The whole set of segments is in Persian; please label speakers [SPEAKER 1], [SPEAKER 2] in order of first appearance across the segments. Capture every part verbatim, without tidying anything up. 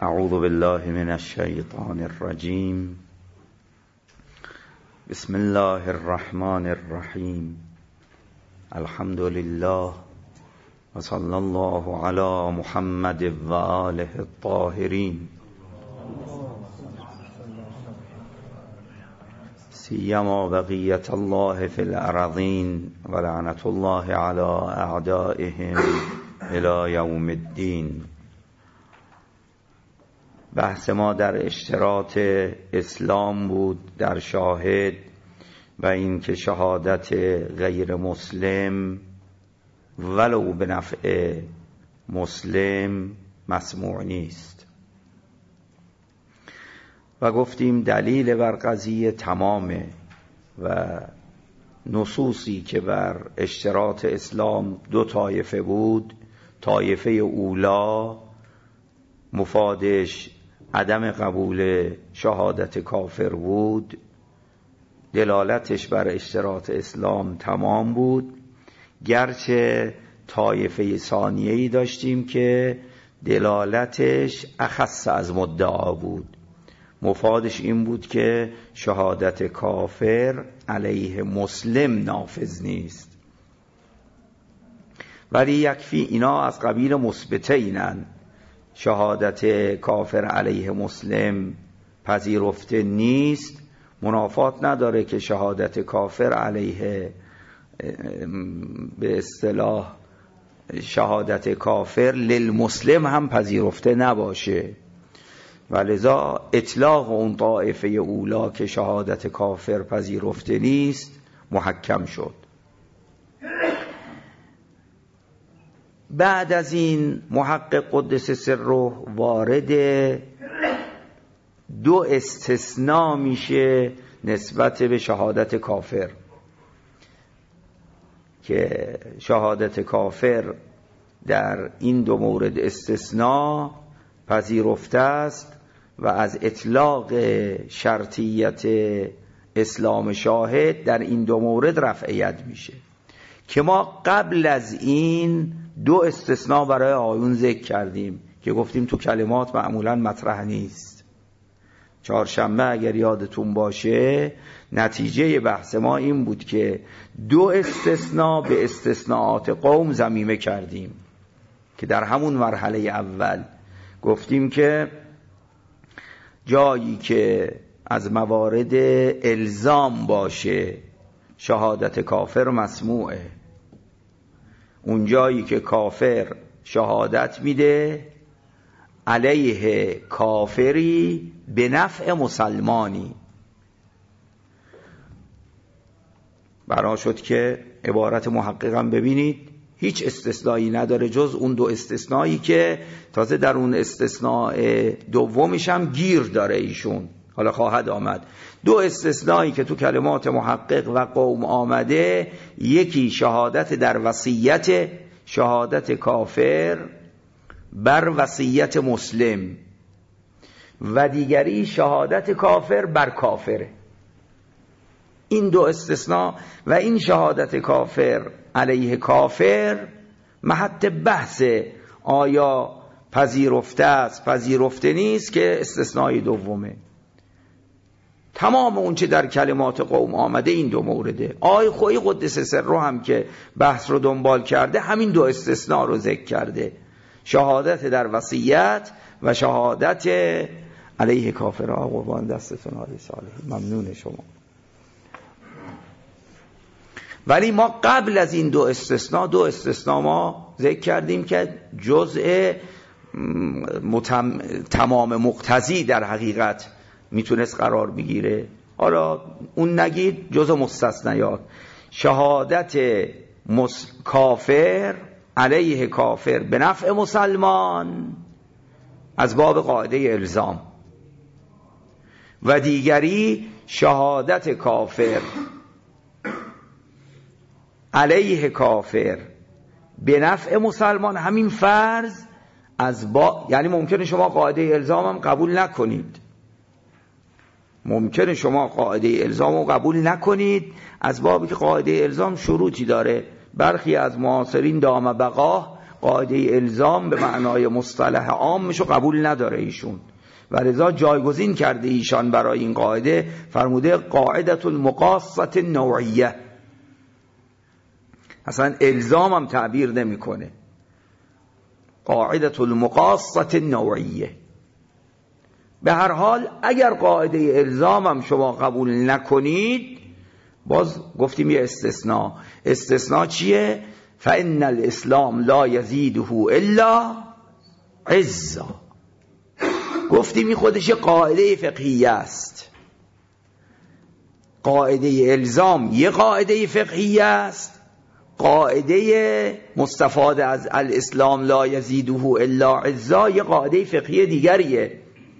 [SPEAKER 1] اعوذ بالله من الشیطان الرجیم. بسم الله الرحمن الرحیم. الحمد لله و صلی الله علی محمد و آله الطاهرین، سیما بقیت الله فی الارضین و لعنت الله علی اعدائهم الی یوم الدین. بحث ما در اشتراط اسلام بود، در شاهد و اینکه شهادت غیر مسلم ولو به نفع مسلم مسموع نیست و گفتیم دلیل بر قضیه تمامه و نصوصی که بر اشتراط اسلام دو طایفه بود، طایفه اولا مفادش عدم قبول شهادت کافر بود، دلالتش بر اشتراط اسلام تمام بود، گرچه طایفه ثانیه‌ای داشتیم که دلالتش اخص از مدعا بود، مفادش این بود که شهادت کافر علیه مسلم نافذ نیست، ولی یکفی اینا از قبیل مثبته اینن. شهادت کافر علیه مسلم پذیرفته نیست، منافات نداره که شهادت کافر علیه به اصطلاح شهادت کافر للمسلم هم پذیرفته نباشه، ولذا اطلاق اون طائفه اولا که شهادت کافر پذیرفته نیست محکم شد. بعد از این محقق قدس سره وارد دو استثناء میشه نسبت به شهادت کافر، که شهادت کافر در این دو مورد استثناء پذیرفته است و از اطلاق شرطیت اسلام شاهد در این دو مورد رفع ید میشه، که ما قبل از این دو استثناء برای آیون ذکر کردیم که گفتیم تو کلمات معمولا مطرح نیست. چهارشنبه اگر یادتون باشه نتیجه بحث ما این بود که دو استثناء به استثناءات قوم ضمیمه کردیم، که در همون مرحله اول گفتیم که جایی که از موارد الزام باشه شهادت کافر مسموعه، اون جایی که کافر شهادت میده علیه کافری به نفع مسلمانی. بنا شد که عبارت محققم ببینید هیچ استثنایی نداره جز اون دو استثنایی که تازه در اون استثناء دومیش هم گیر داره ایشون، حالا خواهد آمد. دو استثنایی که تو کلمات محقق و قوم آمده، یکی شهادت در وصیت، شهادت کافر بر وصیت مسلم، و دیگری شهادت کافر بر کافره. این دو استثناء و این شهادت کافر علیه کافر محط بحث آیا پذیرفته است پذیرفته نیست که استثنای دومه. تمام اون چه در کلمات قوم آمده این دو مورده. آی خویی قدس سره هم که بحث رو دنبال کرده همین دو استثناء رو ذکر کرده، شهادت در وصیت و شهادت علیه کافر. قربان دستتون علی صالح، ممنون شما. ولی ما قبل از این دو استثناء دو استثناء ما ذکر کردیم که جزء متم... تمام مقتضی در حقیقت میتونست قرار بگیره. حالا اون نگید جزء مستثنیات، شهادت مس... کافر علیه کافر به نفع مسلمان از باب قاعده الزام، و دیگری شهادت کافر علیه کافر به نفع مسلمان، همین فرض از با، یعنی ممکنه شما قاعده الزام هم قبول نکنید، ممکنه شما قاعده الزام رو قبول نکنید از بابی که قاعده الزام شروطی داره. برخی از معاصرین دام بقاه قاعده الزام به معنای مصطلح عامشو قبول نداره ایشون و لذا جایگزین کرده ایشان برای این قاعده، فرموده قاعده المقاصه نوعیه. اصلا الزام هم تعبیر نمیکنه، قاعده المقاصه نوعیه. به هر حال اگر قاعده الزام هم شما قبول نکنید، باز گفتیم یه استثناء. استثناء چیه؟ فإن الاسلام لا یزیده الا عزا. گفتیم این خودش قاعده فقهی است. قاعده الزام یه قاعده فقهی است، قاعده مستفاد از الاسلام لا یزیده الا عزا یه قاعده فقهی دیگریه.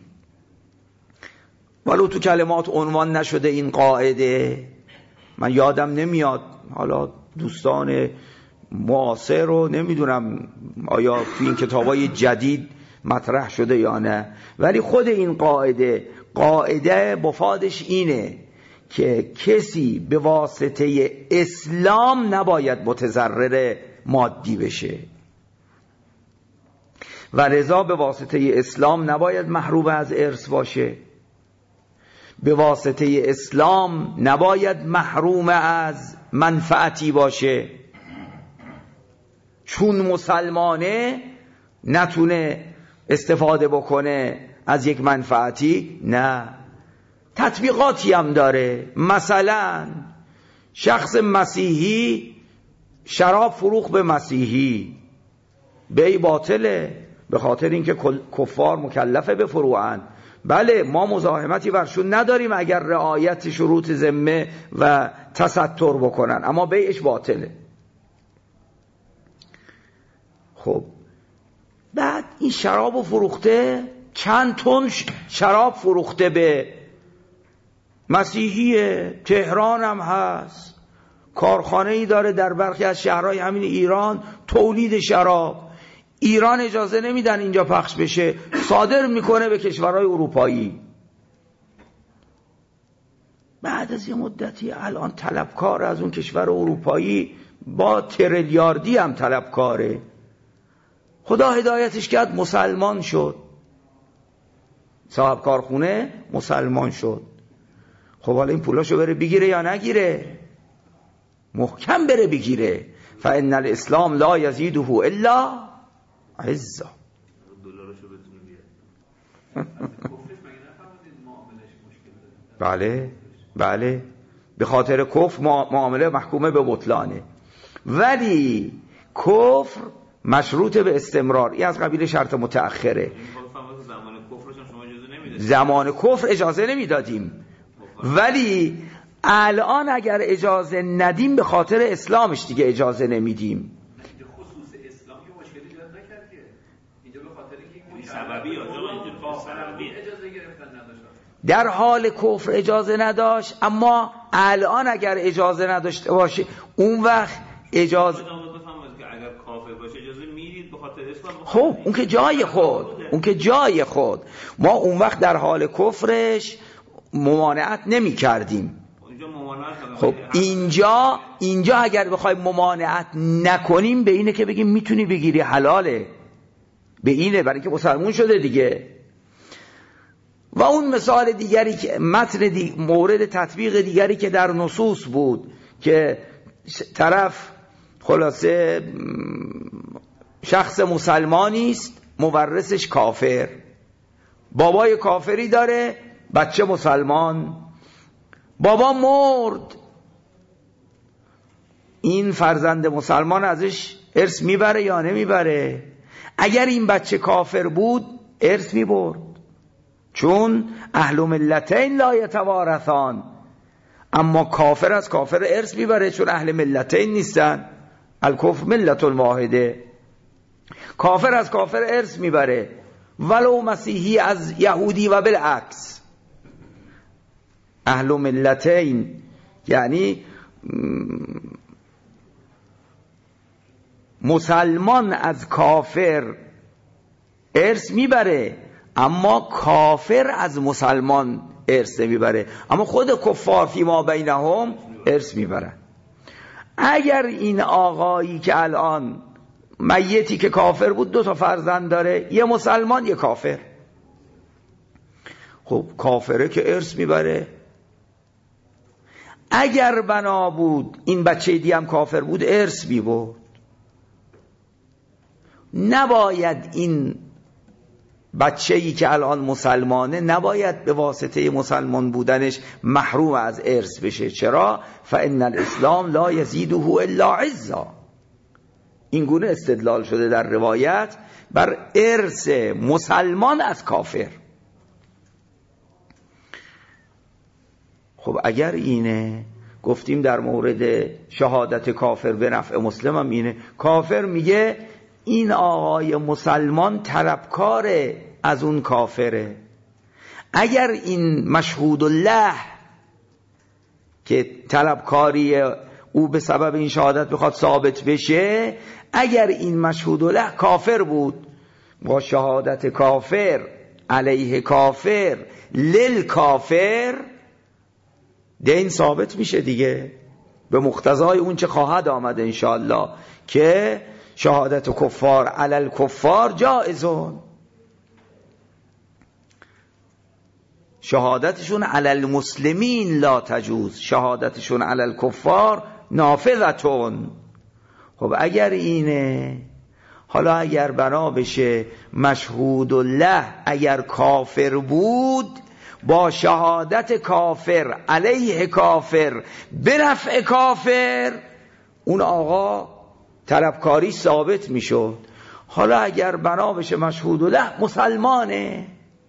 [SPEAKER 1] ولو تو کلمات عنوان نشده این قاعده، من یادم نمیاد، حالا دوستان معاصر رو نمیدونم آیا تو این کتابای جدید مطرح شده یا نه، ولی خود این قاعده قاعده مفادش اینه که کسی به واسطه اسلام نباید متضرر مادی بشه و رضا به واسطه اسلام نباید محروم از ارث باشه، به واسطه اسلام نباید محروم از منفعتی باشه. چون مسلمانه نتونه استفاده بکنه از یک منفعتی، نه، تطبیقاتی هم داره. مثلا شخص مسیحی شراب فروخت به مسیحی، بیع باطله، به خاطر اینکه کفار مکلفه بفروعن. بله ما مزاحمتی برشون نداریم اگر رعایت شروط ذمه و تستر بکنن، اما بیعش باطله. خب بعد این شراب فروخته، چند تن شراب فروخته به مسیحی، تهران هم هست، کارخانه ای داره در برخی از شهرهای همین ایران تولید شراب. ایران اجازه نمیدن اینجا پخش بشه، صادر میکنه به کشورهای اروپایی. بعد از یه مدتی الان طلبکار از اون کشور اروپایی با تریلیاردی هم طلبکاره. خدا هدایتش کرد، مسلمان شد، صاحب کارخونه مسلمان شد. خب حالا این پولاشو بره بگیره یا نگیره؟ محکم بره بگیره. فإن الاسلام لا یزیده الا عزا. بله بله، به خاطر کفر معامله محکومه به بطلانه، ولی کفر مشروط به استمرار. این از قبیل شرط متأخره. زمان کفر اجازه نمیدادیم، ولی الان اگر اجازه ندیم به خاطر اسلامش دیگه اجازه نمیدیم.
[SPEAKER 2] خصوص اسلام که مشکلی ایجاد نکرد که اینجا به خاطر اینکه سببی اجازه گرفتن نداشت.
[SPEAKER 1] در حال کفر اجازه نداشت، اما الان اگر اجازه نداشته باشه اون وقت اجازه خب اون که جای خود اون که جای خود ما اون وقت در حال کفرش ممانعت نمی کردیم. خب اینجا اینجا اگر بخوایم ممانعت نکنیم به اینه که بگیم میتونی بگیری، حلاله، به اینه، برای که مسلمون شده دیگه. و اون مثال دیگری که متن دی... مورد تطبیق دیگری که در نصوص بود که طرف خلاصه شخص مسلمانی است، مورثش کافر، بابای کافری داره، بچه مسلمان، بابا مرد، این فرزند مسلمان ازش ارث میبره یا نمیبره؟ اگر این بچه کافر بود ارث میبرد، چون اهل ملتین لا یتوارثان. اما کافر از کافر ارث میبره چون اهل ملتین نیستن، الکفر ملت واحده. کافر از کافر ارث میبره، ولو مسیحی از یهودی و بالعکس. اهل ملتین یعنی مسلمان از کافر ارث میبره، اما کافر از مسلمان ارث میبره، اما خود کفار فی ما بینهم ارث میبرن. اگر این آقایی که الان میتی که کافر بود دو تا فرزند داره، یه مسلمان یه کافر. خب کافره که ارث میبره. اگر بنا بود این بچه دی هم کافر بود ارث میبرد. نباید این بچه‌ای که الان مسلمانه نباید به واسطه مسلمان بودنش محروم از ارث بشه. چرا؟ فإن الاسلام لا یزیده الا عزا. این گونه استدلال شده در روایت بر ارث مسلمان از کافر. خب اگر اینه، گفتیم در مورد شهادت کافر به نفع مسلم هم اینه. کافر میگه این آقای مسلمان طلبکار از اون کافره. اگر این مشهود الله که طلبکاری او به سبب این شهادت بخواد ثابت بشه، اگر این مشهود الله کافر بود، با شهادت کافر علیه کافر لیل کافر دین ثابت میشه دیگه، به مقتضای اون چه خواهد آمد انشاءالله که شهادت کفار علی الکفار جائزون، شهادتشون علی المسلمین لا تجوز، شهادتشون علی الکفار نافذتون. خب اگر اینه، حالا اگر بنا بشه مشهود الله اگر کافر بود، با شهادت کافر علیه کافر به نفع کافر، اون آقا طلبکاری ثابت میشد. حالا اگر بنا بشه مشهود الله مسلمانه،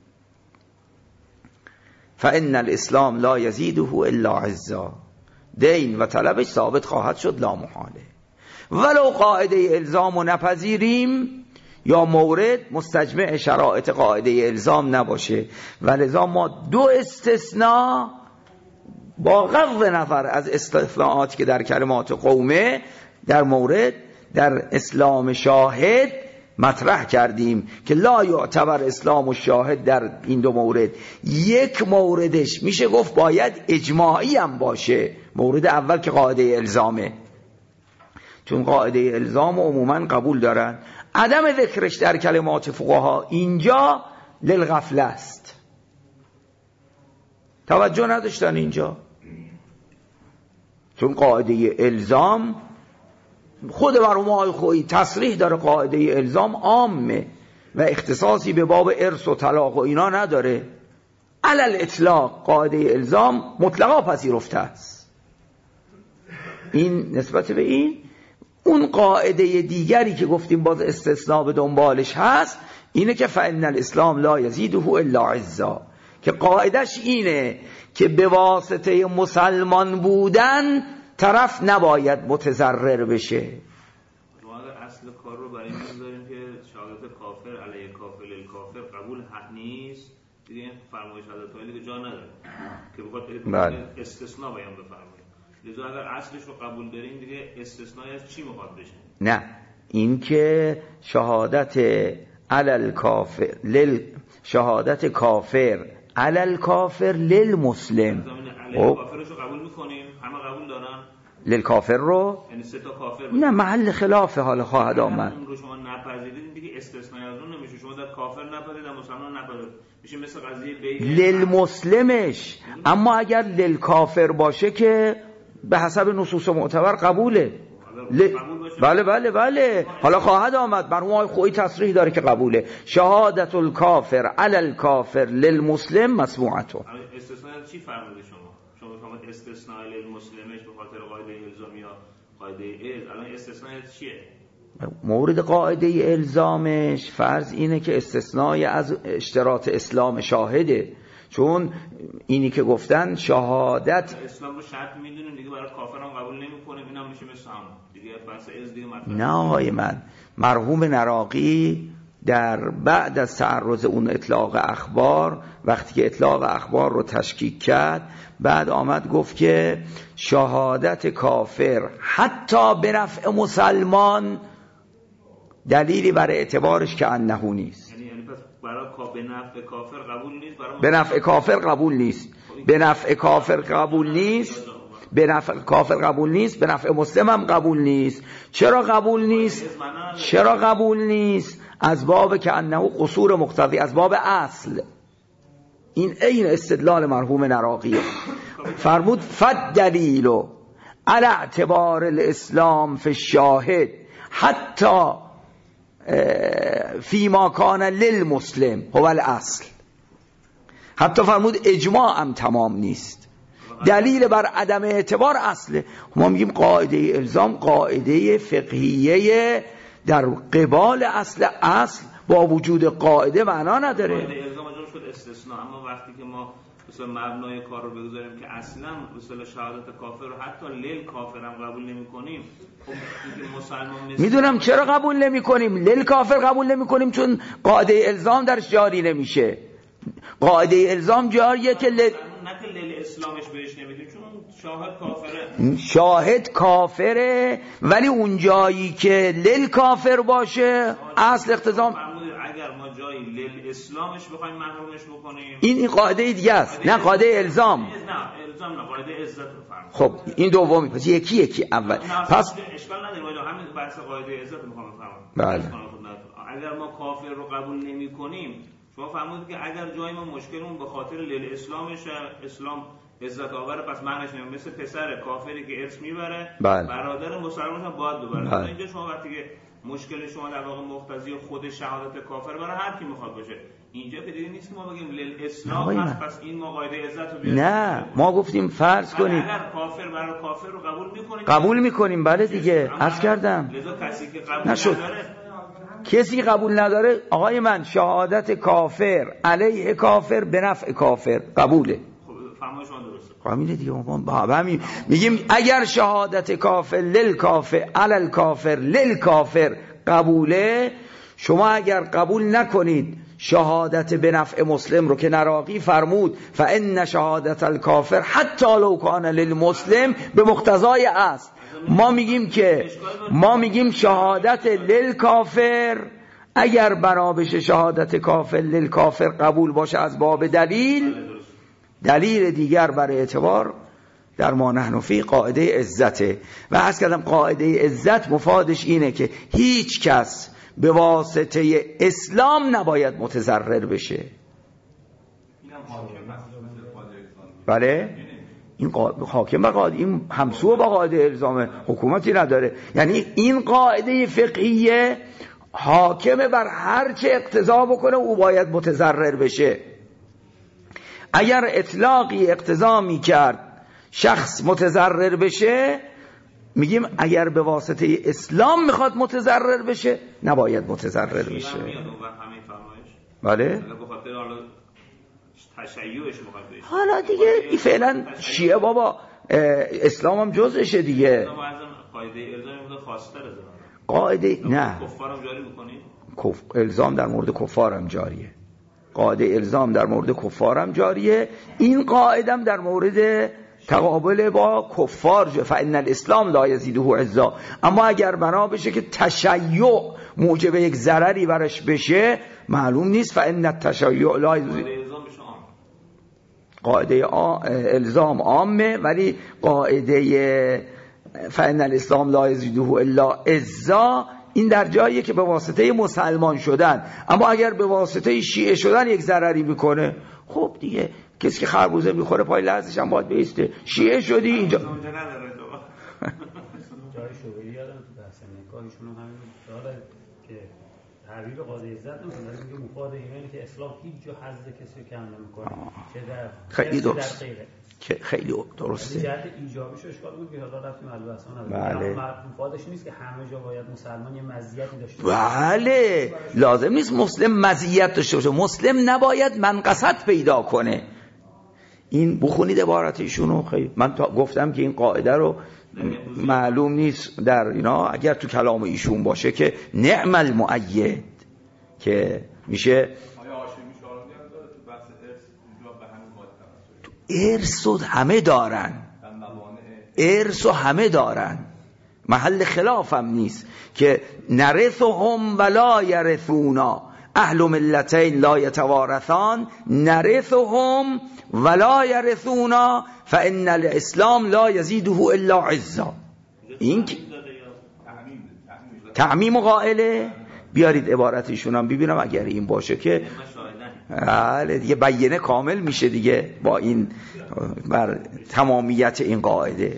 [SPEAKER 1] فإن الاسلام لا یزیده الا عزا، دین و طلبش ثابت خواهد شد لا محاله. ولو قاعده الزام و نپذیریم یا مورد مستجمع شرایط قاعده الزام نباشه، ولذا ما دو استثناء با غض نظر از استثناءاتی که در کلمات قومه در مورد در اسلام شاهد مطرح کردیم که لا یعتبر اسلام و شاهد در این دو مورد. یک موردش میشه گفت باید اجماعی هم باشه، مورد اول که قاعده الزامه، چون قاعده الزام عموما قبول دارن. عدم ذکرش در کلمات فقها اینجا للغفله است، توجه نداشتن اینجا، چون قاعده الزام خود مرحوم خویی تصریح داره قاعده الزام عامه و اختصاصی به باب ارث و طلاق و اینا نداره. علل اطلاق قاعده الزام مطلقا پذیرفته است. این نسبت به این. اون قاعده دیگری که گفتیم باز استثناء به دنبالش هست اینه که فإن الاسلام لا یزیده الا عزا، که قاعدش اینه که به واسطه مسلمان بودن طرف نباید متضرر بشه.
[SPEAKER 2] ما اگر اصل کار رو برای این میذاریم که شهادت کافر علیه کافر للکافر قبول حق نیست، دیگه این فرمایش حضرت علی دیگه جا نداره که بخواد استثناء بیان بفرمایید. لذا اگر اصلش رو قبول داریم دیگه استثناء از چی میخواد بشه؟
[SPEAKER 1] نه، این که شهادت علی الکافر لل شهادت کافر علی الکافر للمسلم،
[SPEAKER 2] خب کافرش رو قبول میکنیم، همه قبول دارن
[SPEAKER 1] للکافر رو،
[SPEAKER 2] یعنی سه تا کافر
[SPEAKER 1] نه محل خلافه حال خواهد آمد.
[SPEAKER 2] اون رو شما نپذیرید دیگه استثناء از اون نمیشه. شما در کافر نپذیرید در مسلمان نپذیرید، میشه مثل قضیه بین
[SPEAKER 1] للمسلمش. اما اگر للکافر باشه که به حسب نصوص معتبر قبوله. ل... بله بله بله حالا خواهد آمد. مرحوم خویی تصریح داره که قبوله. شهادت الکافر علی الکافر للمسلم مسموعته.
[SPEAKER 2] استثناء چی فرمودید شما؟ شما فرمودید استثناء للمسلمش به خاطر قاعده الزامی یا قاعده ال. الان استثناء چیه؟
[SPEAKER 1] مورد قاعده الزامش فرض اینه که استثناء از اشتراط اسلام شاهده، چون اینی که گفتن شهادت
[SPEAKER 2] اسلام رو شرط میدونیم دیگه، برای کافران قبول نمیکنیم، اینم میشه مثل هم دیگه بحث از دیگه مطلب.
[SPEAKER 1] نه آقای من، مرحوم نراقی در بعد از تعرض اون اطلاق اخبار، وقتی که اطلاق اخبار رو تشکیک کرد، بعد آمد گفت که شهادت کافر حتی به نفع مسلمان دلیلی برای اعتبارش که انه نیست.
[SPEAKER 2] یعنی یعنی پس برای به نفع کافر قبول نیست، برای
[SPEAKER 1] به نفع کافر قبول نیست، به نفع کافر قبول نیست. به نفع کافر قبول نیست، به نفع مسلم هم قبول نیست. چرا قبول نیست؟ چرا قبول نیست؟ از باب که انه قصور مقتضی، از باب اصل. این این استدلال مرحوم نراقیه. فرمود فد دلیلو علی اعتبار الاسلام فی الشاهد حتی فی ما کان للمسلم هو الاصل. حتی فرمود اجماع هم تمام نیست، دلیل بر عدم اعتبار اصله. ما میگیم قاعده الزام قاعده فقهیه در قبال اصل، اصل با وجود قاعده معنا نداره.
[SPEAKER 2] قاعده الزام جور شد استثناء، اما وقتی که ما مثلا مبنای کار رو بگذاریم که اصلا مثلا شهادت کافر رو حتی لیل کافر هم قبول نمی کنیم، خب اینکه مسلمان
[SPEAKER 1] میدونم چرا قبول نمی کنیم. لیل کافر قبول نمی کنیم چون قاعده الزام درش جاری نمیشه. قاعده الزام جاریه که لیل
[SPEAKER 2] نه که لیل اسلامش بهش نمیدیم چون شاهد کافره.
[SPEAKER 1] شاهد کافره، ولی اون جایی که لیل کافر باشه اصل اقتضا.
[SPEAKER 2] اگر ما جایی لیل اسلامش بخوایم محرومش بکنیم
[SPEAKER 1] این این قاعده دیگه است، نه قاعده الزام.
[SPEAKER 2] نه الزام نه، قاعده عزت رو فرق.
[SPEAKER 1] خب این دومی، پس یکی یکی اول. پس
[SPEAKER 2] اشکال نداره، ولی همین بحث قاعده عزت میخوام بفهمم.
[SPEAKER 1] بله.
[SPEAKER 2] اگر ما کافر رو قبول نمی‌کنیم، شما فرمودید که اگر جای ما مشکلمون به خاطر لیل اسلامش، اسلام عزت آوره، پس معنیش نمیشه مثل پسر کافری که ارث میبره،
[SPEAKER 1] بله.
[SPEAKER 2] برادر مسلمان هم باید ببره.
[SPEAKER 1] بله.
[SPEAKER 2] اینجا شما وقتی که مشکل شما در واقع مقتضی خود شهادت کافر برای هر کی میخواد باشه، اینجا که دیگه نیست ما بگیم لیل اسلام هست پس این ما قاعده عزت رو بیاریم.
[SPEAKER 1] نه، ما گفتیم فرض کنید
[SPEAKER 2] اگر کافر برای کافر رو قبول میکنیم
[SPEAKER 1] قبول میکنیم. بله دیگه عرض کردم.
[SPEAKER 2] لذا کسی که قبول
[SPEAKER 1] نشد.
[SPEAKER 2] نداره،
[SPEAKER 1] کسی قبول نداره، آقای من شهادت کافر علیه کافر به نفع کافر قبوله.
[SPEAKER 2] فهمای شما درسته.
[SPEAKER 1] همینه دیگه. ما همین میگیم اگر شهادت کافر لیل کافر علی الکافر لیل کافر قبوله، شما اگر قبول نکنید شهادت به نفع مسلم رو که نراقی فرمود فان شهادت الکافر حتی لو کان للمسلم به مقتضای است، ما میگیم که ما میگیم شهادت للکافر اگر بنا بشه شهادت کافر للکافر قبول باشه از باب دلیل، دلیل دیگر برای اعتبار در ما نحن فی قاعده عزته. و عرض کردم قاعده عزت مفادش اینه که هیچ کس به واسطه اسلام نباید متضرر بشه. بله این حاکم و قاعده، این همسو با قاعده الزام، حکومتی نداره. یعنی این قاعده فقهیه حاکم بر هر چه اقتضا بکنه او باید متضرر بشه. اگر اطلاقی اقتضا می کرد شخص متضرر بشه، میگیم اگر به واسطه اسلام میخواد متضرر بشه نباید متضرر بشه. بله حالا دیگه این فعلا شیعه بابا اسلام هم جزشه دیگه.
[SPEAKER 2] قاعده الزام بوده خاص‌تر از
[SPEAKER 1] قاعده نه
[SPEAKER 2] کفارم جاری می‌کنید؟
[SPEAKER 1] کف... الزام در مورد کفارم جاریه. قاعده الزام در مورد کفارم جاریه. این قاعده هم در مورد تقابل با کفار فإن الاسلام لا یزیده عزا. اما اگر بنا بشه که تشیع موجب یک ضرری برش بشه، معلوم نیست فإن التشیع لا یزیده. قاعده الزام عامه، ولی قاعده فإن الاسلام لا یزیده الا عزا این در جاییه که به واسطه مسلمان شدن. اما اگر به واسطه شیعه شدن یک ضرری میکنه، خب دیگه کسی که خربوزه میخوره پای لحظش هم باید بیسته. شیعه شدی اینجا
[SPEAKER 3] جای شوبهی یادم تو بحث نکاحشون همین داره که تعبیر قاضی عزت نمی‌کنه، ولی میگه مفاد ایمانی که اسلام هیچ جا حظ کسی کم نمی‌کنه، چه در
[SPEAKER 1] خیلی درست که خیلی درسته.
[SPEAKER 3] جهت ایجابیش اشکال بود که حالا رفتیم البسان
[SPEAKER 1] بله.
[SPEAKER 3] مفادش نیست که همه جا باید مسلمان یه مزیتی داشته
[SPEAKER 1] باشه. بله لازم نیست مسلم مزیت داشته باشه، مسلم نباید منقصت پیدا کنه. این بخونید عبارت ایشونو. خیلی من تا گفتم که این قاعده رو معلوم نیست در اینا، اگر تو کلام ایشون باشه که نعم المؤید که میشه ارث و همه دارن، ارث و همه دارن، محل خلافم نیست که نرثهم ولا یرثونا، اهل ملتین لا یتوارثان نرثهم ولا یرثونا فان الاسلام لا یزیده الا عزا. این تعمیم قائله. بیارید عبارتشون هم ببینم اگر این باشه که بله دیگه بیانه کامل میشه دیگه با این بر تمامیت این قاعده.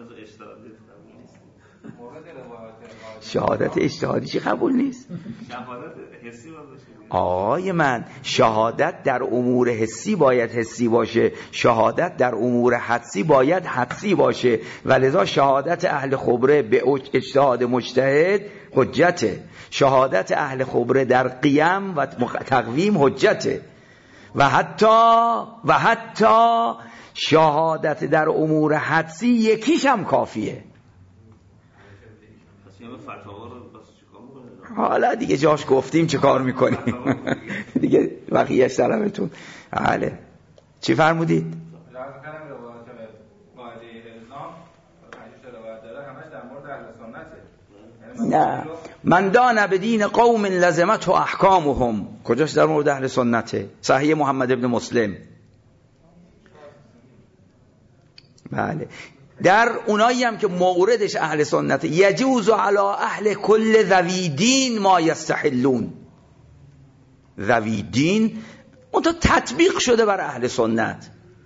[SPEAKER 1] شهادت اجتهادی چی قبول نیست؟
[SPEAKER 2] شهادت حسی
[SPEAKER 1] آقای من شهادت در امور حسی باید حسی باشه، شهادت در امور حدسی باید حدسی باشه، ولذا شهادت اهل خبره به اجتهاد مجتهد حجته، شهادت اهل خبره در قیام و تقویم حجته، و حتی و حتی شهادت در امور حدسی یکیش هم کافیه. حالا دیگه جاش گفتیم چه کار میکنیم دیگه بقیه‌اش طرفتون. بله چی فرمودید؟ نه من دان بدین قوم لزمت و احکامهم، کجاش در مورد اهل سنته؟ صحیح محمد ابن مسلم. بله در اونایی هم که موردش اهل سنت، یجوز علی اهل کل ذوی دین ما یستحلون. ذوی دین اون تو تطبیق شده بر اهل سنت.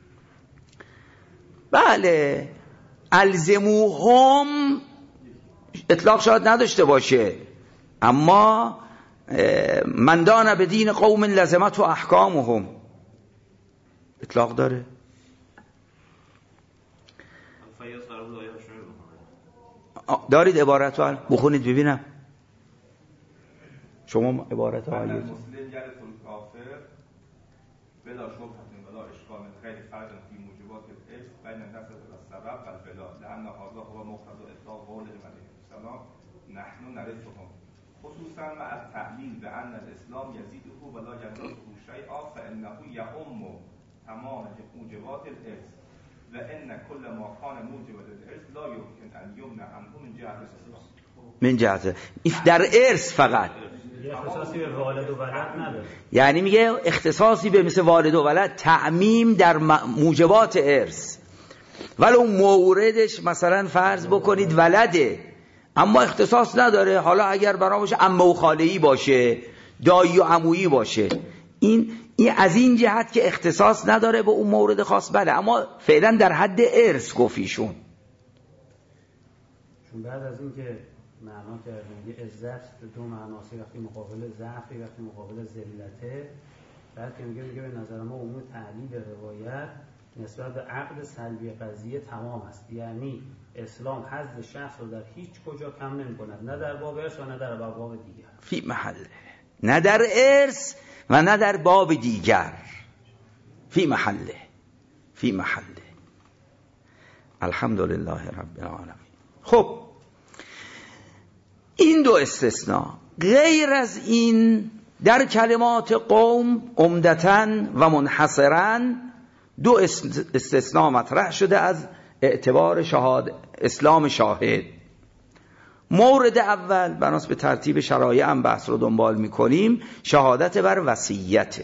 [SPEAKER 1] بله الزموهم اطلاق شاید نداشته باشه، اما من دان بدین قوم لزمت و احکامهم اطلاق داره. دارید عبارت رو بخونید ببینم. شما عبارت رو آیه
[SPEAKER 4] مسلم جلس الکافر بلا شبهة ولا اشکال غیر فرق فی موجبات العشق بین النسب والسبب والبلا لأن هذا هو مقتضى اطلاق قوله علیه السلام نحن نرثهم خصوصا مع التعلیل بأن الاسلام یزیده ولا ینقصه شیئا فانه یعم تمام موجبات العشق و ان کل ما کان موجب الارث لا یمکن ان یمنع عنه من جهت الاسلام.
[SPEAKER 1] من جهت در ارث فقط
[SPEAKER 3] اختصاصی به والد و ولد نداره،
[SPEAKER 1] یعنی میگه اختصاصی به مثل والد و ولد تعمیم در موجبات ارث، ولو موردش مثلا فرض بکنید ولده اما اختصاص نداره، حالا اگر برامش عمه و خاله‌ای باشه، دایی و عمویی باشه، این این از این جهت که اختصاص نداره به اون مورد خاص، بله اما فعلا در حد ارث گفیشون.
[SPEAKER 3] چون بعد از این که معنا کردن یه عزت دو معناسی، وقتی مقابل ضعفی وقتی مقابل ذلته، بعد که میگه میگه به نظر ما عموم تعلیل روایت نسبت به عقد سلبی قضیه تمام است، یعنی اسلام حظ شخص رو در هیچ کجا کم نمی‌کند، نه در باب ارث و نه در باب دیگر،
[SPEAKER 1] فی محله، نه در ارث و نه در باب دیگر، فی محله فی محله. الحمدلله رب العالمین. خب این دو استثناء، غیر از این در کلمات قوم عمدتاً و منحصراً دو استثناء مطرح شده از اعتبار شهاد اسلام شاهد. مورد اول بناس به ترتیب شرایع هم بحث رو دنبال میکنیم، شهادت بر وصیت.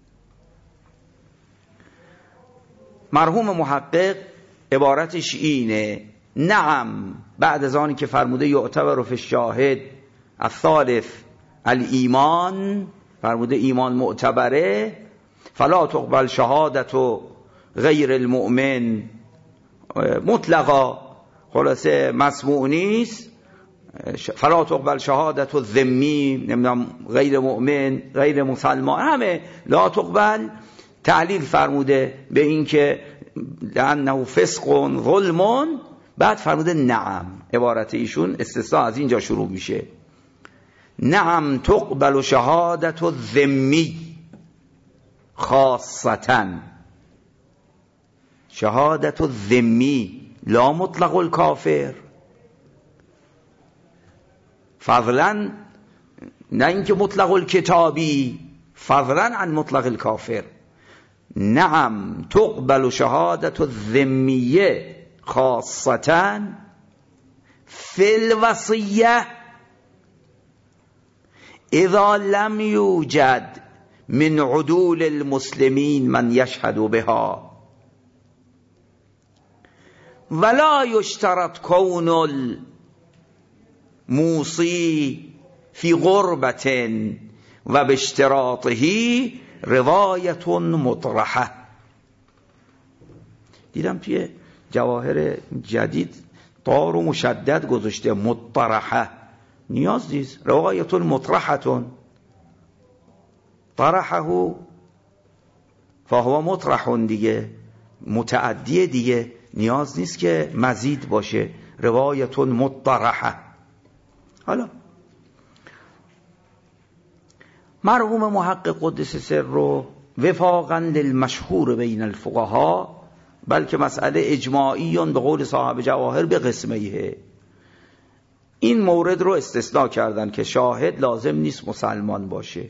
[SPEAKER 1] مرحوم محقق عبارتش اینه: نعم، بعد از آنی که فرموده یعتبر فی الشاهد الثالث الایمان، فرموده ایمان معتبره، فلا تقبل شهادت و غیر المؤمن مطلقا، خلاصه مسموع نیست، فلا تقبل شهادت و ذمی، نمیدونم غیر مؤمن غیر مسلمان، همه لا تقبل. تعلیل فرموده به این که لانه فسق و ظلم، بعد فرموده نعم، عبارت ایشون استثناء از اینجا شروع میشه، نعم تقبل شهادت و ذمی خاصتا، شهادت و ذمی لا مطلق الکافر، فضلا نه اینکه مطلق الکتابی، فضلا عن مطلق الکافر. نعم تقبل شهادت الذمیه خاصتا فی الوصیه اذا لم یوجد من عدول المسلمین من یشهد بها ولا یشترط کون الموصی فی غربت و باشتراطه روایت مطرحه. دیدم توی جواهر جدید طار و مشدد گذاشته مطرحه، نیاز نیست. روایت مطرحه طرحه فهو مطرح دیگه، متعدی دیگه، نیاز نیست که مزید باشه. روایت مطرحه. حالا مرحوم محقق قدس سره وفاقا للمشهور بین الفقهاء، بلکه مسئله اجماعی به قول صاحب جواهر به قسمیه، این مورد رو استثناء کردن که شاهد لازم نیست مسلمان باشه.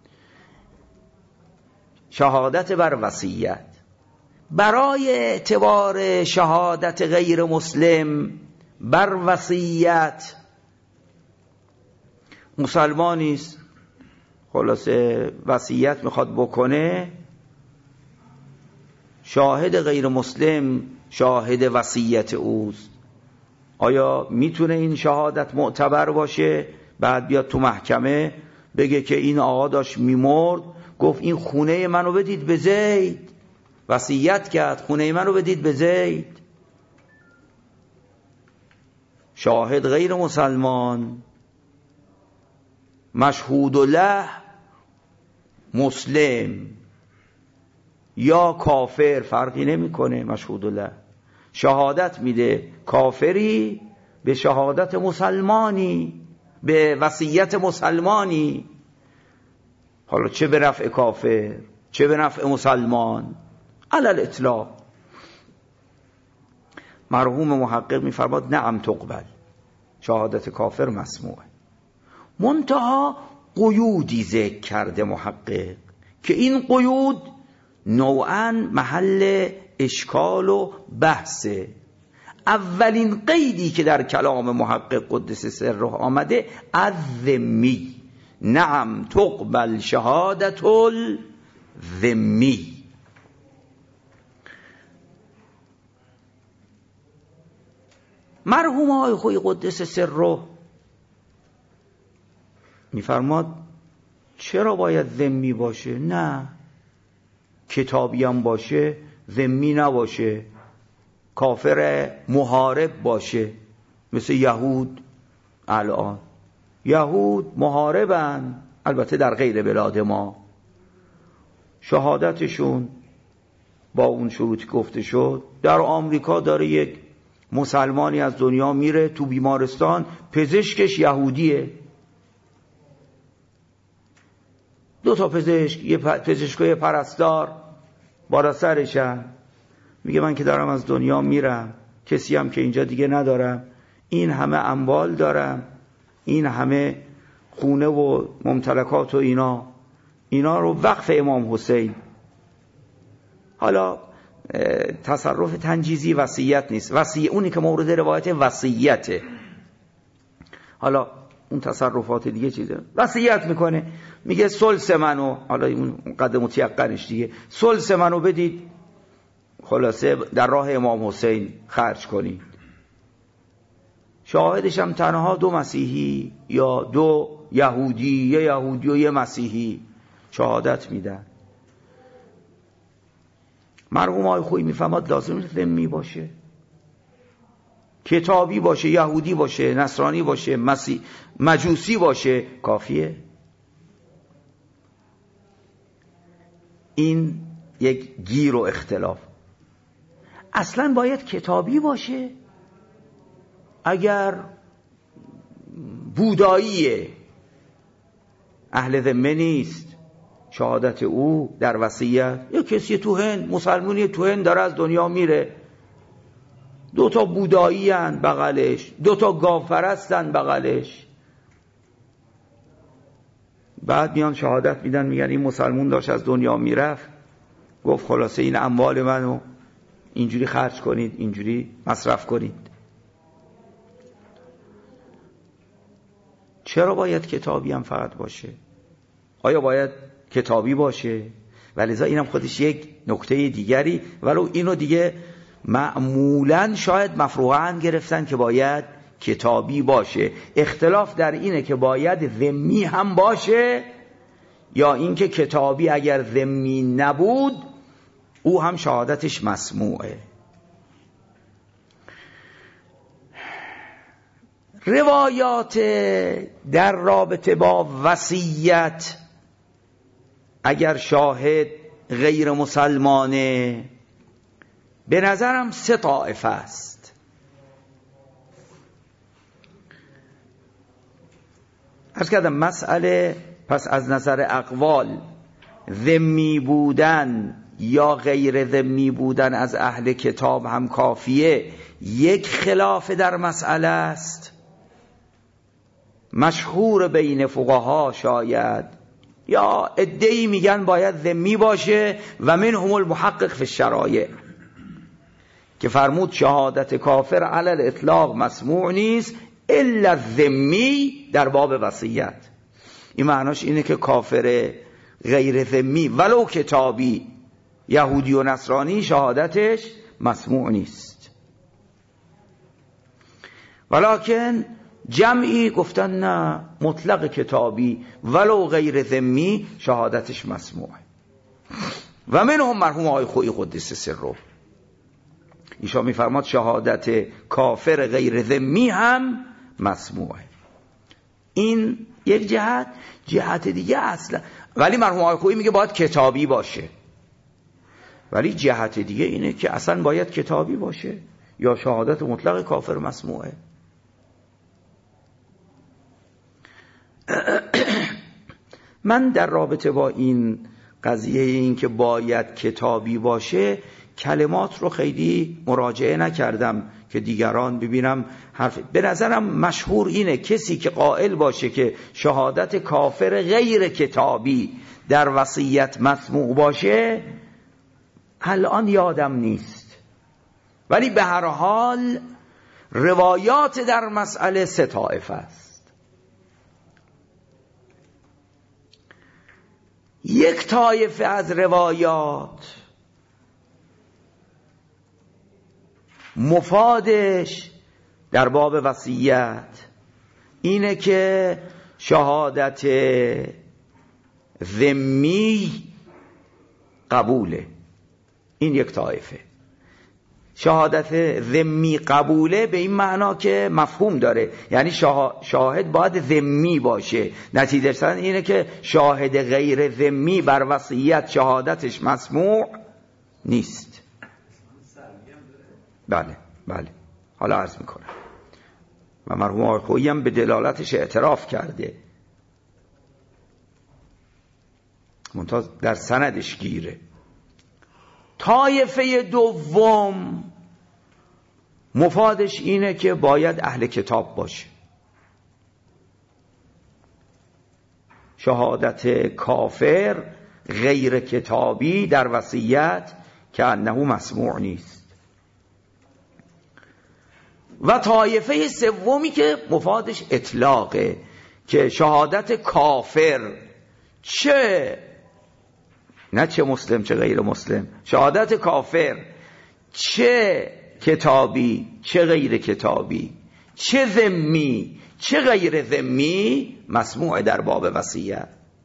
[SPEAKER 1] شهادت بر وصیت، برای اعتبار شهادت غیر مسلم بر وصیت مسلمانی است، خلاصه وصیت میخواد بکنه، شاهد غیر مسلم شاهد وصیت اوست. آیا میتونه این شهادت معتبر باشه؟ بعد بیاد تو محکمه بگه که این آقا داشت میمرد، گفت این خونه منو بدید به زید، وصیت کرد خونه منو بدید به زید. شاهد غیر مسلمان مشهود له مسلم یا کافر فرقی نمیکنه، مشهود له شهادت میده کافری به شهادت مسلمانی، به وصیت مسلمانی. حالا چه به نفع کافر چه به نفع مسلمان، علی الاطلاق. مرحوم محقق میفرماد نعم تقبل، شهادت کافر مسموعه، منتها قیودی ذکر کرده محقق که این قیود نوعاً محل اشکال و بحثه. اولین قیدی که در کلام محقق قدس سره آمده الذمی، نعم تقبل شهادت الذمی. مرحوم آقای خوی قدس سره میفرماد چرا باید ذمی باشه؟ نه، کتابی هم باشه ذمی نباشه، کافر محارب باشه، مثل یهود. الان یهود محاربن، البته در غیر بلاد ما، شهادتشون با اون شروطی گفته شد. در آمریکا داره یک مسلمانی از دنیا میره تو بیمارستان، پزشکش یهودیه، دو تا پزشک، یه پزشک و یه پرستار بالا سرشن، میگه من که دارم از دنیا میرم، کسی هم که اینجا دیگه ندارم، این همه اموال دارم، این همه خونه و ممتلکات و اینا اینا رو وقف امام حسین. حالا تصرف تنجیزی وصیت نیست، وصیت اونی که مورد روایت وصیته. حالا اون تصرفات دیگه چیزه، وصیت میکنه میگه ثلث منو، حالا اون قدر متیقنش دیگه، ثلث منو بدید خلاصه در راه امام حسین خرج کنید. شاهدش هم تنها دو مسیحی یا دو یهودی، یه یهودی و یه مسیحی شهادت میدن. مرحوم آقای خویی میفهمد لازم نیست ذمی باشه، کتابی باشه، یهودی باشه، نصرانی باشه، مسیح مجوسی باشه، کافیه. این یک گیر و اختلاف. اصلا باید کتابی باشه؟ اگر بوداییه اهل ذمه نیست، شهادت او در وصیت، یا کسی تو هند، مسلمانی تو هند داره از دنیا میره، دو تا بودایی هن بغلش، دو تا گاوپرستن بغلش، بعد میان شهادت میدن، میگن این مسلمون داشت از دنیا میرفت، گفت خلاصه این اموال منو اینجوری خرج کنید، اینجوری مصرف کنید. چرا باید کتابی هم فقط باشه؟ آیا باید کتابی باشه؟ ولذا اینم خودش یک نکته دیگری، ولو اینو دیگه معمولاً شاید مفروغاً گرفتن که باید کتابی باشه. اختلاف در اینه که باید ذمی هم باشه یا اینکه کتابی اگر ذمی نبود او هم شهادتش مسموعه. روایات در رابطه با وصیت اگر شاهد غیر مسلمانه به نظرم سه طائفه است. عرض کردم مسئله پس از نظر اقوال ذمی بودن یا غیر ذمی بودن از اهل کتاب هم کافیه. یک خلاف در مسئله است مشهور بین فقها شاید، یا عده‌ای میگن باید ذمی باشه و منهم المحقق فی الشرایع که فرمود شهادت کافر علی الاطلاق مسموع نیست الا ذمی در باب وصیت. این معناش اینه که کافر غیر ذمی ولو کتابی یهودی و نصرانی شهادتش مسموع نیست. ولکن جمعی گفتن نه، مطلق کتابی ولو غیر ذمی شهادتش مسموعه. و منهم مرحوم آقای خویی قدس سره، ایشان میفرماد شهادت کافر غیر ذمی هم مسموعه. این یک جهت. جهت دیگه اصلا ولی مرحوم آقای خویی میگه باید کتابی باشه، ولی جهت دیگه اینه که اصلا باید کتابی باشه یا شهادت مطلق کافر مسموعه. من در رابطه با این قضیه این که باید کتابی باشه کلمات رو خیلی مراجعه نکردم که دیگران ببینم حرف. به نظرم مشهور اینه کسی که قائل باشه که شهادت کافر غیر کتابی در وصیت مسموع باشه الان یادم نیست، ولی به هر حال روایات در مسئله سه طائفه است. یک طایفه از روایات مفادش در باب وصیت اینه که شهادت ذمی قبوله. این یک طایفه. شهادت ذمی قبوله به این معنا که مفهوم داره، یعنی شاهد باید ذمی باشه. نتیجه اینه که شاهد غیر ذمی بر وصیت شهادتش مسموع نیست. بله بله حالا عرض میکنم و مرحوم آقای خویی هم به دلالتش اعتراف کرده، منتها در سندش گیره. طایفه دوم مفادش اینه که باید اهل کتاب باشه. شهادت کافر غیر کتابی در وصیت که انه مسموع نیست. و طایفه سومی که مفادش اطلاقه که شهادت کافر چه نه چه مسلم چه غیر مسلم، شهادت کافر چه کتابی چه غیر کتابی چه ذمی چه غیر ذمی مسموع در باب وصیت.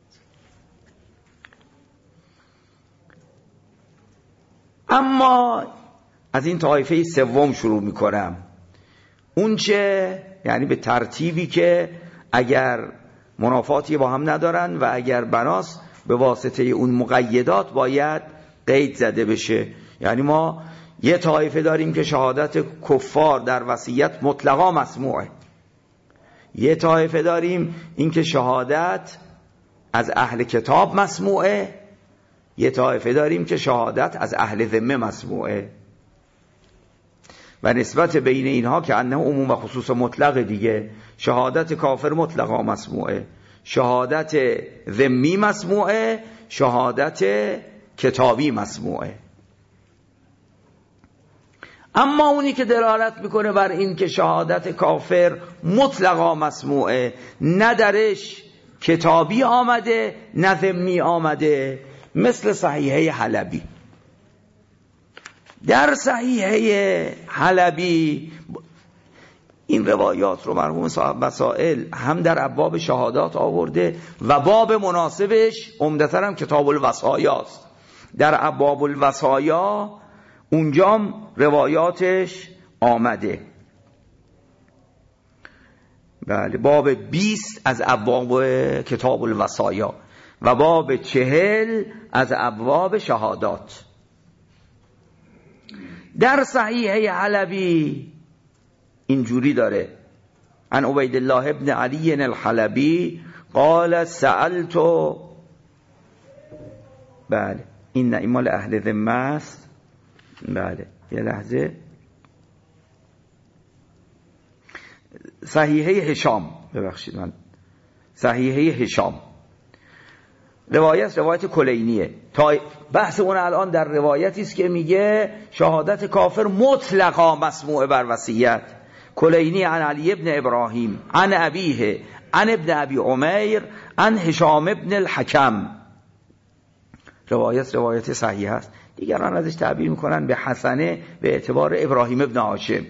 [SPEAKER 1] اما از این طایفه سوم شروع میکنم، اون چه یعنی به ترتیبی که اگر منافاتی با هم ندارن و اگر بناس به واسطه اون مقیدات باید قید زده بشه. یعنی ما یه طایفه داریم که شهادت کفار در وصیت مطلقا مسموعه، یه طایفه داریم این که شهادت از اهل کتاب مسموعه، یه طایفه داریم که شهادت از اهل ذمه مسموعه. و نسبت بین اینها که انه عموم و خصوص مطلق دیگه، شهادت کافر مطلقا مسموعه، شهادت ذمی مسموعه، شهادت کتابی مسموعه. اما اونی که دلالت میکنه بر این که شهادت کافر مطلقا مسموعه، نه درش کتابی آمده نه ذمی آمده، مثل صحیحه حلبی. در صحیحه حلبی این روایات رو مرحوم صاحب وسائل هم در ابواب شهادات آورده و باب مناسبش عمدتاً هم کتاب الوصایاست. در ابواب الوصایا اونجام روایاتش آمده. بله، باب بیست از ابواب کتاب الوصایا و باب چهل از ابواب شهادات. در صحیحه حلبی اینجوری داره: عن عبید الله ابن علی الحلبی قال سألت، بله این نه، این مال اهل ذمه است. بله یه لحظه، صحیحه هشام، ببخشید من صحیحه هشام روایت روایت کلینیه. تا بحث اون الان در روایتی است که میگه شهادت کافر مطلقا مسموع بر وصیت. کلینی عن علی ابن ابراهیم عن ابیه عن ابن ابی عمیر عن هشام ابن الحکم. روایت روایت صحیح است. دیگران ازش تعبیر میکنن به حسنه به اعتبار ابراهیم ابن هاشم.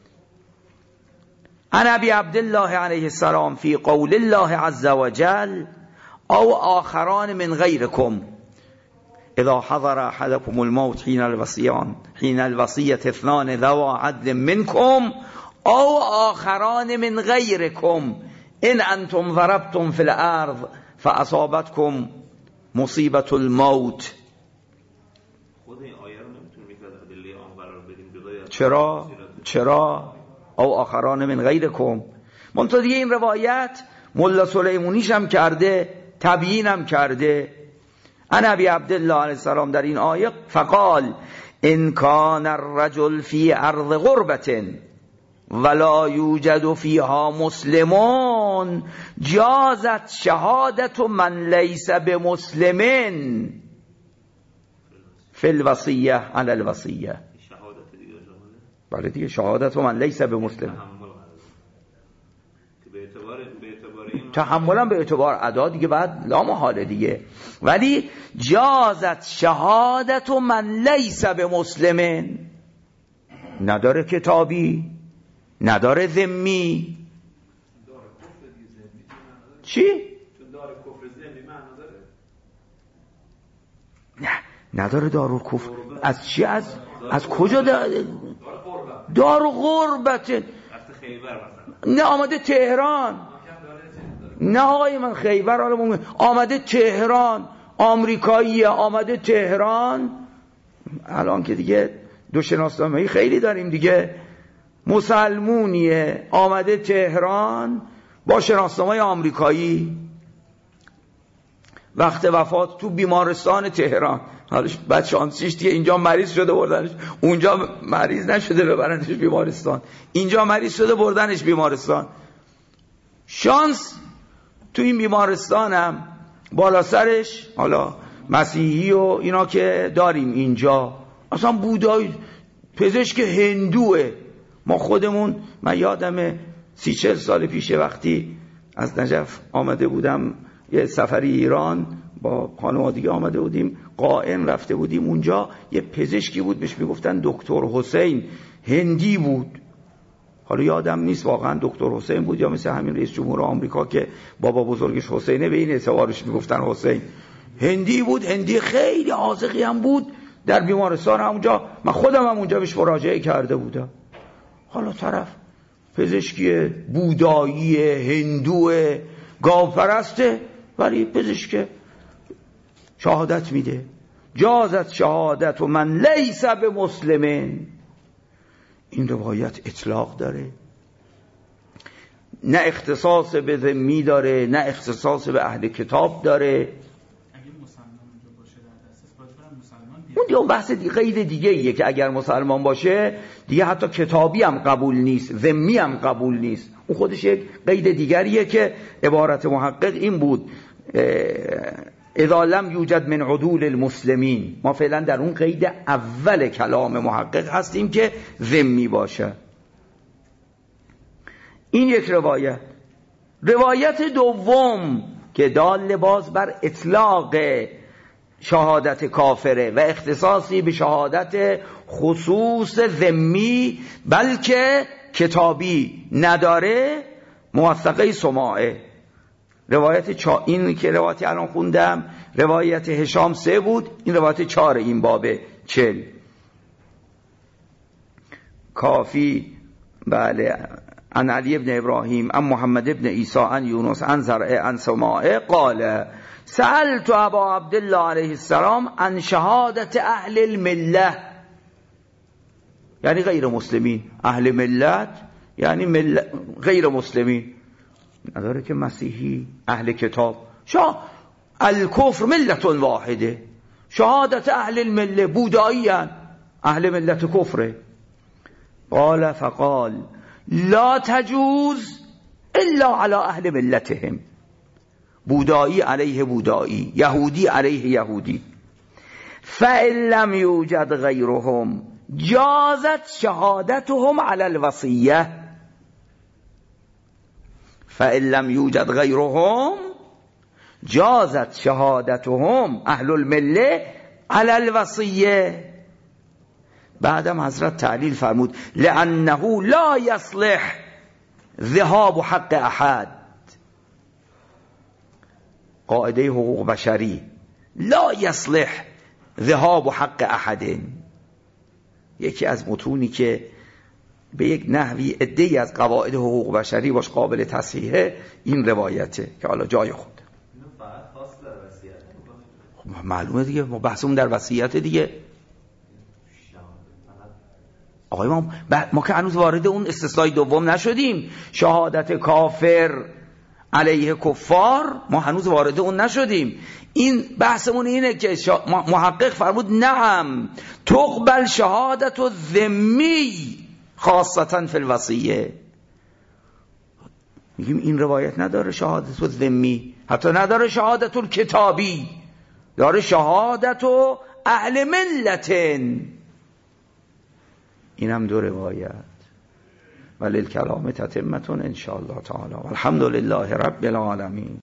[SPEAKER 1] عن ابی عبدالله علیه السلام فی قول الله عز وجل او آخران من غیرکم اذا حضر احدكم الموت حين الوصیان حين الوصیة اثنان ذوا عدل منكم او آخران من غیرکم ان انتم ضربتم في الارض فاصابتكم مصیبت الموت.
[SPEAKER 2] خود این آیه رو نمیتونیم یک از ادله آن قرار بدیم جدای.
[SPEAKER 1] چرا؟ چرا؟ او آخران من غیرکم. منتها دیگه این روایت ملا سلیمونیش هم کرده، تبیین هم کرده. ان ابی عبدالله علیه السلام در این آیه فقال ان کان الرجل فی ارض غربة ولا یوجد فیها مسلمون جازت شهادت من لیس بمسلمین فی الوصیه علی الوصیه.
[SPEAKER 2] شهادت دیگه جمله.
[SPEAKER 1] بله دیگه، شهادت من لیس بمسلمین.
[SPEAKER 2] به اعتبار به اعتبار این
[SPEAKER 1] تحملا به اعتبار ادا دیگه بعد لا محاله دیگه، ولی جازت شهادت من لیس بمسلمین، نداره کتابی نداره ذمی. چی؟
[SPEAKER 2] چون داره کفر ذمی معنی داره؟
[SPEAKER 1] نه نداره دارو کفر. از چی؟ از از کجا داره؟ دارو غربت.
[SPEAKER 2] از خیبر مثلا.
[SPEAKER 1] نه آمده تهران. نه آقای من خیبر حالا آمده تهران، آمریکاییه آمده تهران. الان که دیگه دو شناسنامه‌ای خیلی داریم دیگه. مسلمونیه آمده تهران با شناسنامه آمریکایی، وقت وفات تو بیمارستان تهران. حالا بعد شانسیش دیگه اینجا مریض شده بردنش، اونجا مریض نشده ببرنش بیمارستان، اینجا مریض شده بردنش بیمارستان. شانس تو این بیمارستانم بالا سرش حالا مسیحی و اینا که داریم اینجا، اصلا بودایی پزشک هندوه. ما خودمون، من یادمه سی چل سال پیشه وقتی از نجف آمده بودم یه سفری ایران با خانوادگی آمده بودیم، قائم رفته بودیم اونجا، یه پزشکی بود بهش میگفتن دکتر حسین، هندی بود. حالا یادم نیست واقعا دکتر حسین بود یا مثل همین رئیس جمهور آمریکا که بابا بزرگش حسینه به این اعتبارش میگفتن حسین. هندی بود، هندی خیلی حاذقی هم بود. در بیمارستان همونجا من خودم هم اونجا بهش مراجعه کرده بودم. حالا طرف پزشکی بودایی هندو گاوپرسته، ولی پزشک شهادت میده جازت شهادت و من لیس بمسلمین. این روایت اطلاق داره، نه اختصاص به ذمی داره نه اختصاص به اهل کتاب داره. اون دیگه بحث دیگه قید دیگه ایه که اگر مسلمان باشه دیگه حتی کتابی هم قبول نیست، ذمی هم قبول نیست. اون خودش یک قید دیگریه که عبارت محقق این بود اذا لم یوجد من عدول المسلمین. ما فعلا در اون قید اول کلام محقق هستیم که ذمی باشه. این یک روایت. روایت دوم که دال باز بر اطلاق شهادت کافره و اختصاصی به شهادت خصوص ذمی بلکه کتابی نداره، موثقه سماعه. روایت چا... این که روایتی الان خوندم روایت هشام سه بود، این روایت چهار این بابه چل. کافی بله عن علی ابن ابراهیم عن محمد ابن عیسی عن یونس عن زرع عن سماعه قال سألت ابا عبدالله علیه السلام عن شهادت اهل المله، یعنی غیر مسلمین. اهل ملت یعنی مل... غیر مسلمین، نداره که مسیحی اهل کتاب. شا الکفر ملت واحده، شهادت اهل المله بودایی هن. اهل ملت کفره. قال فقال لا تجوز الا على اهل ملتهم، بودایی علیه بودایی، یهودی علیه یهودی. فإن لم یوجد غیرهم جازت شهادتهم على الوصیه. فإن لم یوجد غیرهم جازت شهادتهم اهل المله على الوصیه. بعدم حضرت تعلیل فرمود لأنه لا يصلح ذهاب حق احد. قاعده حقوق بشری لا يصلح ذهاب حق احد، یکی از متونی که به یک نحوی عده‌ای از قواعد حقوق بشری باش قابل تصحیحه این روایته که حالا جای خود.
[SPEAKER 4] اینو فقط خاص در وصیت
[SPEAKER 1] خب معلومه دیگه، ما بحثمون در وصیت دیگه. آقای ما ما که هنوز وارد اون استثنای دوم نشدیم، شهادت کافر علیه کفار، ما هنوز وارد اون نشدیم. این بحثمون اینه که محقق فرمود نعم تقبل شهادت الذمی خاصتا فی الوصیه. میگیم این روایت نداره شهادت الذمی، حتی نداره شهادت الکتابی، داره شهادت و اهل ملتن. این هم دو روایت. وللکلام تتمتون ان شاء الله تعالی. الحمد لله رب العالمین.